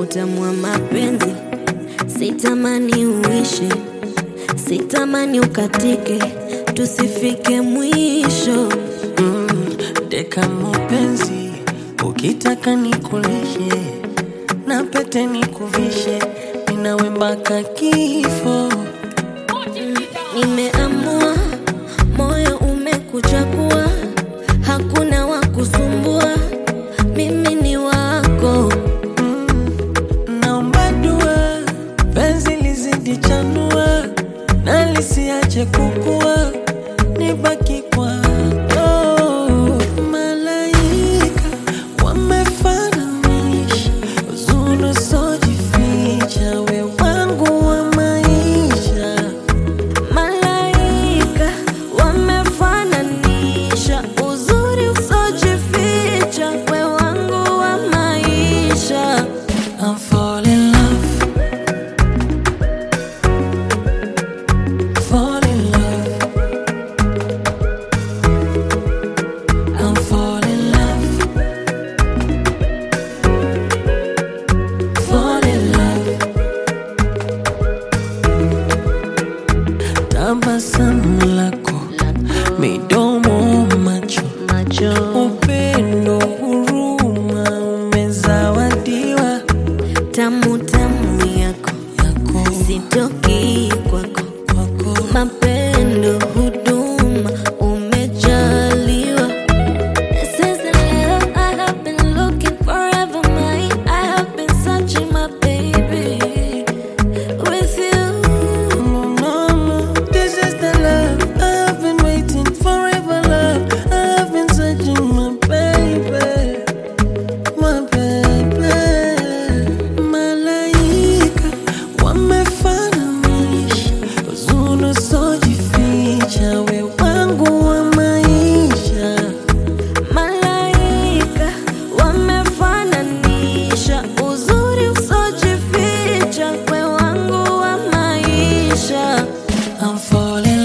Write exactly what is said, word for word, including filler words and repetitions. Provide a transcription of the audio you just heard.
utamu wa mapenzi. Sitamani uishi, sitamani ukatike, tusifike mwisho. mm, Deka mpenzi, ukitaka nikulishe na pete nikuvishe, ninawe mpaka kifo. Nimeamua, moyo umekuchagua, hakuna wa kusumbua, mimi ni wako. mm, Naomba dua, penzi lizidi chanua, na lisiache kukua, nibaki kwako. Malaika wamefananisha, uzuri usiojificha, we wangu wa maisha. Malaika wamefananisha, uzuri usiojificha, we wangu wa maisha. I'm fall in love, fall in love, I'm fall in love, fall in love. Tabasamu lako, midomo, macho, Macho upendo, huruma, umezawadiwa tamu tamu yako, yako sitoki kwako, kwako. mapendo huduma umejaliwa. This is the love I have been looking forever, mine. I have been searching, my baby, with you. No, no, no, this is the love I've been waiting forever, love I've been searching, my baby, my baby. Malaika wamefananisha, uzuri usiojificha, we wangu wa maisha. Malaika wamefananisha, uzuri usiojificha, we wangu wa maisha. I'm falling